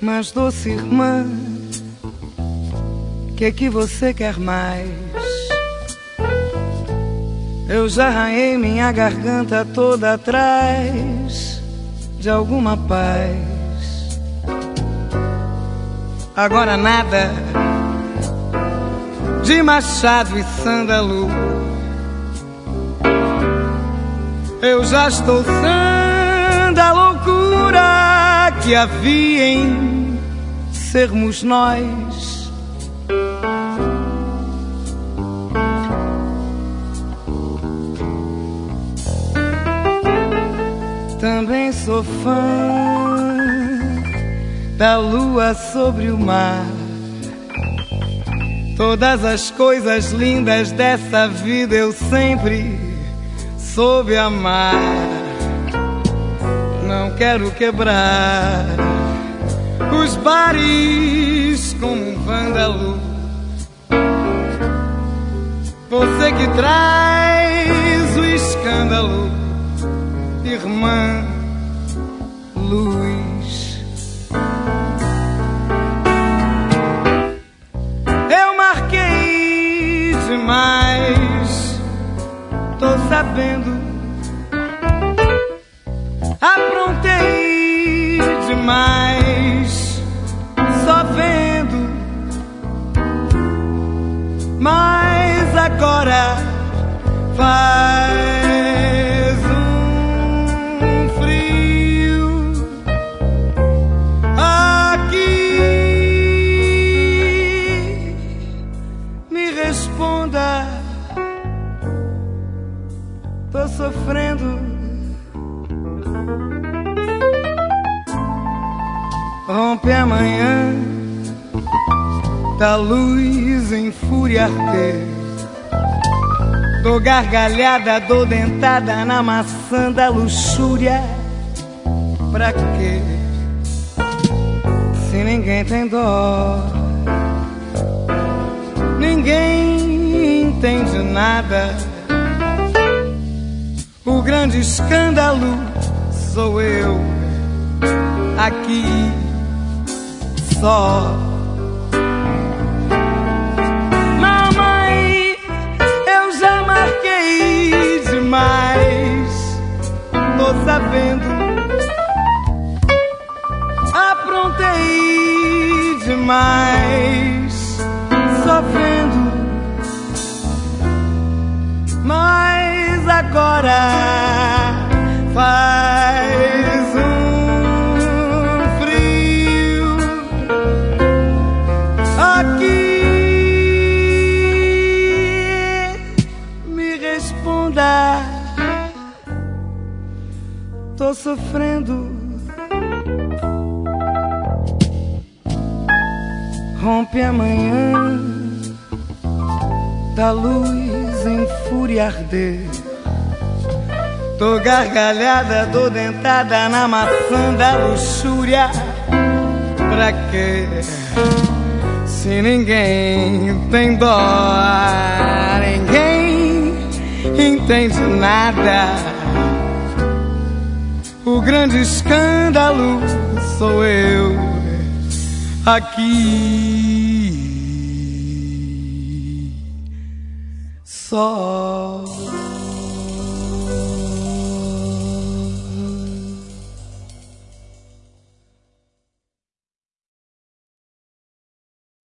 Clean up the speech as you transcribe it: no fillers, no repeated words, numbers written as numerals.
Mas doce irmã, que você quer mais? Eu já arranhei minha garganta toda atrás de alguma paz. Agora nada de machado e sândalo. Eu já estou sã da loucura que havia em sermos nós. Também sou fã da lua sobre o mar. Todas as coisas lindas dessa vida eu sempre soube amar. Não quero quebrar os bares como um vândalo. Você que traz o escândalo, irmã Luz. Eu marquei demais, tô sabendo. Aprontei demais, só vendo. Mas agora faz um frio aqui. Me responda, tô sofrendo. Rompe amanhã da luz em fúria arder. Dou gargalhada, dou dentada na maçã da luxúria. Pra quê? Se ninguém tem dó, ninguém entende nada. O grande escândalo sou eu aqui só. Mamãe, eu já marquei demais, tô sabendo. Aprontei demais, só vendo. Mas agora faz um frio aqui. Me responda, tô sofrendo. Rompe amanhã da luz em fúria arder. Tô gargalhada, dou dentada na maçã da luxúria. Pra quê? Se ninguém tem dó, ninguém entende nada. O grande escândalo sou eu aqui só.